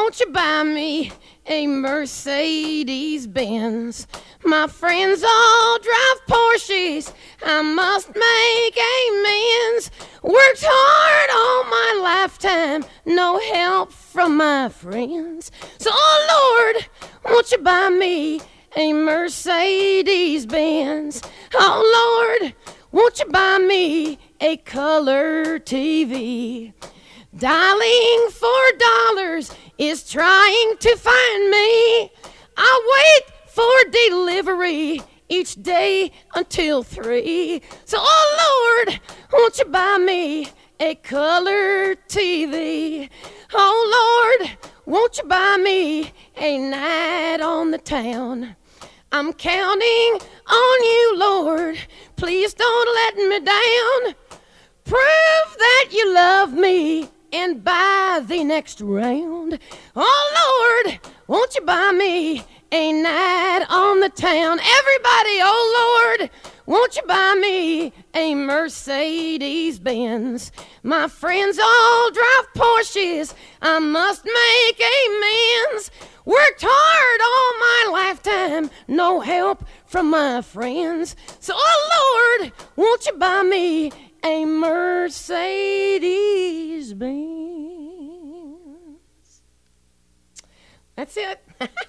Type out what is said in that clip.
won't you buy me a Mercedes Benz? My friends all drive Porsches, I must make amends. Worked hard all my lifetime, no help from my friends. So, oh Lord, won't you buy me a Mercedes Benz? Oh Lord, won't you buy me a color TV? Dialing $4 is trying to find me. I wait for delivery each day until 3. So, oh Lord, won't you buy me a color TV? Oh Lord, won't you buy me a night on the town? I'm counting on you, Lord. Please don't let me down. Prove that you love me and buy the next round. Oh Lord, won't you buy me a night on the town? Everybody, oh Lord, won't you buy me a Mercedes Benz? My friends all drive Porsches, I must make amends. Worked hard all my lifetime, no help from my friends. So, oh Lord, won't you buy me a Mercedes Benz? That's it.